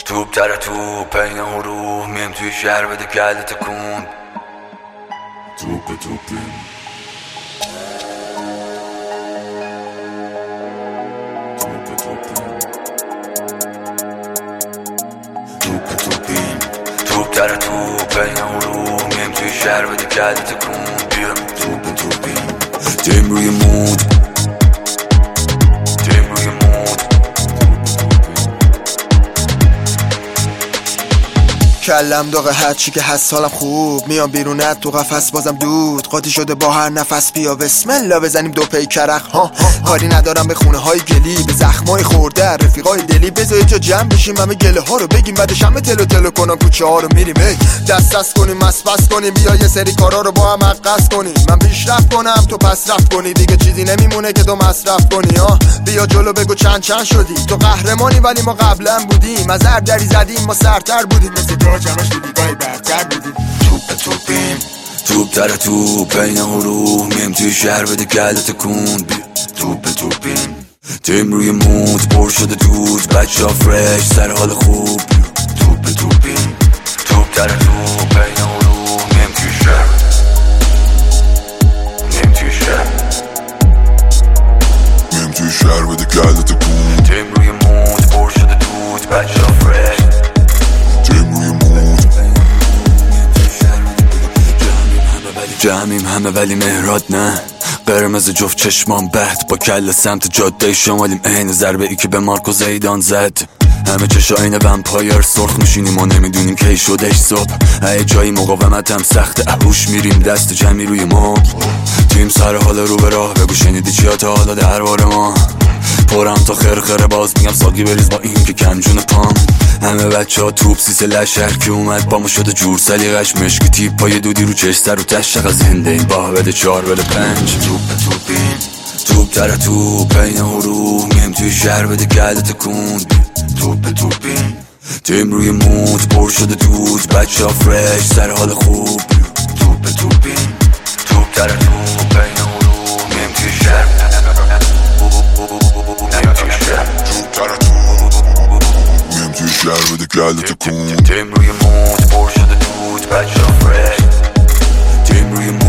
توپ تره توپ این حروف میم توی شهر بده کله تکون توپ توپیم توپ تره توپ این حروف میم توی شهر بده کله تکون بیا توپ توپیم تیم روی مود کلم داغه هرچی که هست حالم خوب میام بیرونت تو قفس بازم دود قاطی شده با هر نفس بیا بسم الله بزنیم دو پی کرخ ها کاری ندارم به خونه های گلی به زخمای خورده رفیقای دلی بذار جا جمع بشیم همه گله ها رو بگیم بعدش همه تلو تلو کنن کوچه ها رو میریم دست کنیم مسپس کنیم بیا یه سری کارا رو با هم عقص کنیم من پیشرفت کنم تو پس رفت کنی دیگه چیزی نمیمونه که تو مصرف کنی ها بیا جلو بگو چند شدی تو قهرمانی ولی ما قبلا بودیم از هر دری زدیم ما سرتر بودیم مثل جمعش تو دیگای برتر بودیم توپ توپیم توپ تره توپ این حروف میم توی شهر بده کله تکون توپ توپیم تیم روی مود پر شده دود بچه ها فرش سر حال خوب توپ توپیم توپ تره توپ این حروف میم توی شهر میم توی شهر بده کله تکون تیم روی مود پر شده دود بچه ها فرش جمعیم همه ولی مهراد نه قرمز جفت چشمان بهت با کل سمت جاده شمالیم عین ضربه ای که به مارکو زیدان زد همه چشا عین ومپایر سرخ میشینیم و نمیدونیم کی شدش صبح ای جایی مقاومت هم سخته اهوش میریم دست جمعی روی ما تیم سر حال رو به راه بگو شنیدی چیا تا حالا درباره ما پرم تا خرخره باز میگم ساقی بریز با این که کمجون پام همه بچه ها توپ سیس لشر که اومد با ما شده جور سلیقش مشکی تیپ پای دودی رو چش سر و تشق از هنده این باه بده 4 بده 5 توپ توپیم توپ تره توپ این حروف میم توی شهر بده کله تکون توپ توپیم تیم روی مود پر شده دود بچه ها فرش سر حال خوب توپ توپیم توپ تره توپ این حروف میم توی شهر شهر بده کله تکون تیم روی مود پر شده دود بچه ها فرش تیم روی مود